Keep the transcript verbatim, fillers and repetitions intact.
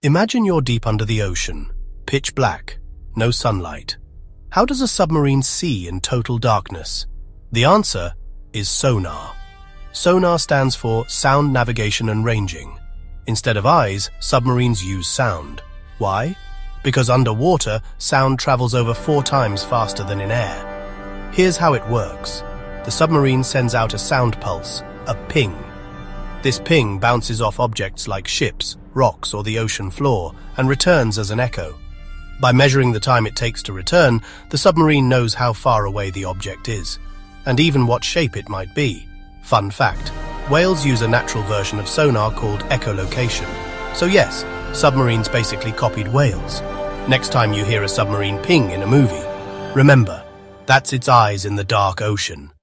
Imagine you're deep under the ocean, pitch black, no sunlight. How does a submarine see in total darkness? The answer is sonar. Sonar stands for Sound Navigation and Ranging. Instead of eyes, submarines use sound. Why? Because underwater, sound travels over four times faster than in air. Here's how it works. The submarine sends out a sound pulse, a ping. This ping bounces off objects like ships, rocks, or the ocean floor, and returns as an echo. By measuring the time it takes to return, the submarine knows how far away the object is, and even what shape it might be. Fun fact, whales use a natural version of sonar called echolocation. So yes, submarines basically copied whales. Next time you hear a submarine ping in a movie, remember, that's its eyes in the dark ocean.